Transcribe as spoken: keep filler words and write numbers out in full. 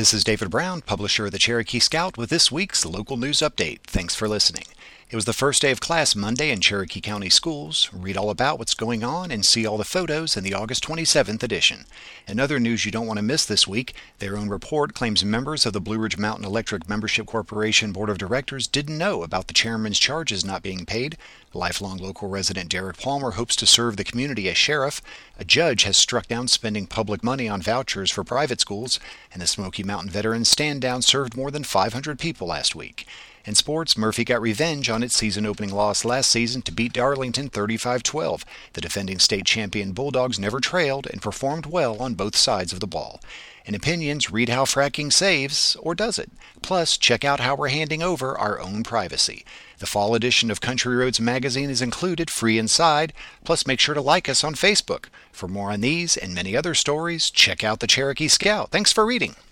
This is David Brown, publisher of the Cherokee Scout, with this week's local news update. Thanks for listening. It was the first day of class Monday in Cherokee County schools. Read all about what's going on and see all the photos in the August twenty-seventh edition. In other news you don't want to miss this week, their own report claims members of the Blue Ridge Mountain Electric Membership Corporation Board of Directors didn't know about the chairman's charges not being paid. Lifelong local resident Derek Palmer hopes to serve the community as sheriff. A judge has struck down spending public money on vouchers for private schools, and the Smoky Mountain Veterans Stand Down served more than five hundred people last week. In sports, Murphy got revenge on its season-opening loss last season to beat Darlington thirty-five twelve. The defending state champion Bulldogs never trailed and performed well on both sides of the ball. In opinions, read how fracking saves, or does it? Plus, check out how we're handing over our own privacy. The fall edition of Country Roads magazine is included free inside. Plus, make sure to like us on Facebook. For more on these and many other stories, check out the Cherokee Scout. Thanks for reading.